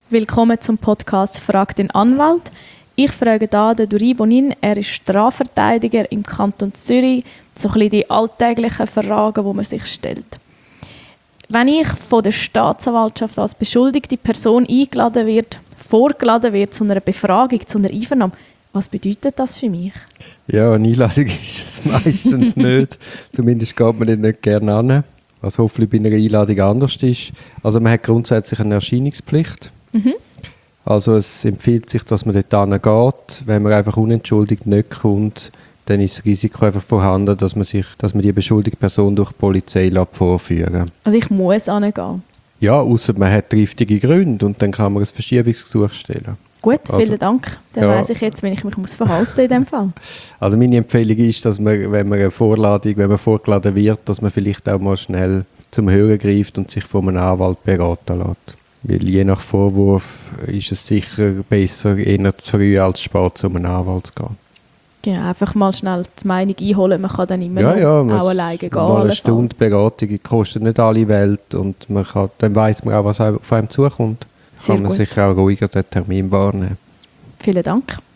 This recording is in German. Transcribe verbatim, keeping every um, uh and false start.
Willkommen zum Podcast «Frag den Anwalt». Ich frage da den Duri Bonin, er ist Strafverteidiger im Kanton Zürich, so ein bisschen die alltäglichen Fragen, die man sich stellt. Wenn ich von der Staatsanwaltschaft als beschuldigte Person eingeladen wird, vorgeladen wird zu einer Befragung, zu einer Einvernahme, was bedeutet das für mich? Ja, eine Einladung ist es meistens nicht. Zumindest geht man nicht gerne an. Was hoffentlich bei einer Einladung anders ist. Also man hat grundsätzlich eine Erscheinungspflicht. Mhm. Also es empfiehlt sich, dass man dort hingeht. Wenn man einfach unentschuldigt nicht kommt, dann ist das Risiko einfach vorhanden, dass man, sich, dass man die beschuldigte Person durch die Polizei vorführen lässt. Also ich muss hingehen? Ja, außer man hat triftige Gründe und dann kann man ein Verschiebungsgesuch stellen. Gut, vielen also, Dank. Dann ja. weiss ich jetzt, wie ich mich muss verhalten in diesem Fall. Also meine Empfehlung ist, dass man, wenn man eine Vorladung, wenn man vorgeladen wird, dass man vielleicht auch mal schnell zum Hören greift und sich von einem Anwalt beraten lässt. Weil je nach Vorwurf ist es sicher besser, eher zu früh als zu spät zu einem Anwalt zu gehen. Genau, einfach mal schnell die Meinung einholen. Man kann dann immer ja, ja, auch alleine gehen. Mal eine Stunde Beratung kostet nicht alle Welt und man kann, dann weiss man auch, was auf einem zukommt. Sehr kann man gut. sich auch ruhiger den Termin wahrnehmen. Vielen Dank.